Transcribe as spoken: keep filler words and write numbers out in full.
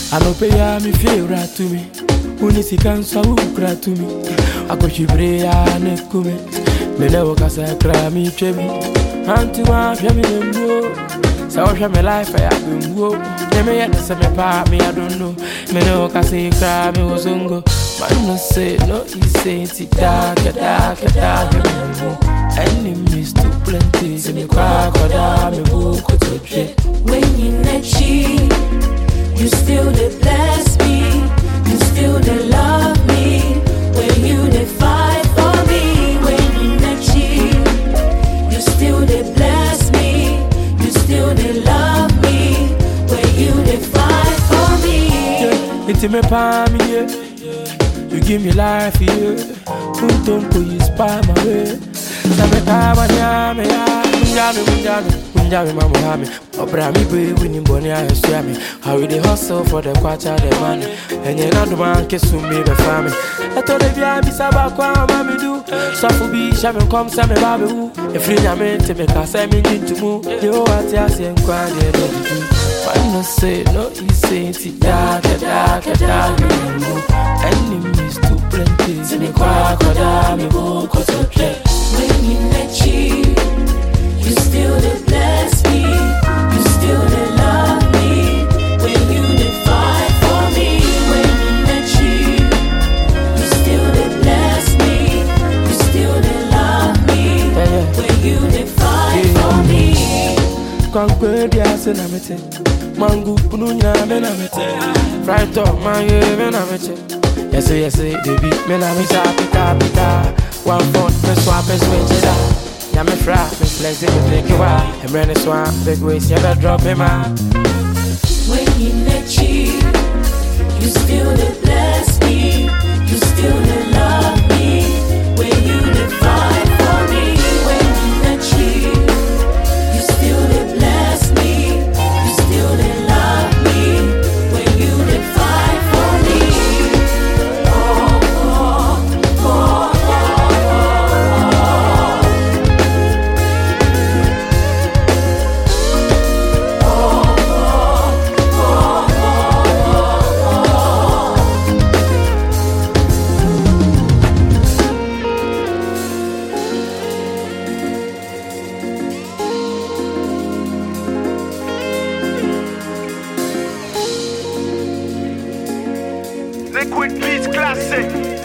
I no pay ya me favor to me. Uni si kansa ukra to me. I go shibre ya ne kume. Me ne woka sa kra mi chebi. Anti wa fia mi nembo. Sa wa fia me life ya bimbo. Ne me yet se me pa me I don't know. Me ne woka sa kra mi wozungo. Man no say no he say ti da ka da ka da me. Enemies too plenty. Se me kwa kwa da me bu ko to che. When you net cheat, you still they bless me, you still they love me. When you they fight for me, when you net cheat, you still they bless me, you still they love me. When you they fight for me. It's me palm yeah. You give me life yeah. Don't put you spy my way. Sabe kama nyame ya, munjame munjame, munjame mamuhame. Obra mi be winning boni a yeswame. How we dey hustle for the kwacha the money. Enye na do man kesu me be family. Eto de bia bi saba kwa mami do. Safu bi shame come say me babe wu. E free nyame te me ka say me ntumu. Yo ati ase nkwa de do do. Man no say no he say ti da da da da da me. Enemies too plenty. Se me kwa kwa da me bu ko to play. When you net cheat, you still they bless me, you still they love me. When you they fight for me, when you net cheat, you still they bless me, you still they love me. When you they fight for me. Conquer the ass and I'm it. Mango, Pununya, men I'm it. Fried top, my men I'm it. Yes, yes, baby, men I'm it. Pita, pita. One phone, me swap and switch it up. Yeah, me fry, me flex it, me take you out. I'm running swamp, big ways, you better drop him out. When you net cheat, you still they bless me, you still they love me. When you they fight for me, when you net cheat, you still they bless me, you still they love me. When you they fight for me. Oh, oh, oh. Liquid Beats Classic.